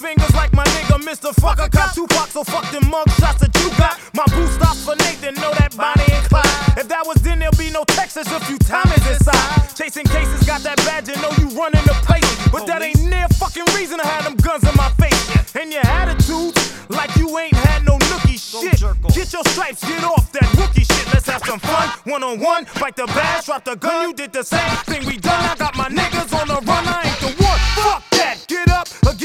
fingers like my nigga Mr. Fucker. Cop Tupac, so fuck them mug shots that you got. My boo stops for Nathan, know that Bonnie and Clyde. If that was then, there'll be no Texas, a few times inside. Chasing cases, got that badge, and know you running the place. But that ain't near fucking reason to have them guns in my face. And your attitude, like you ain't had no nookie shit. Get your stripes, get off that rookie shit. Let's have some fun, one-on-one. Fight the badge, drop the gun, you did the same thing we done. I got my niggas on the run, I ain't the one.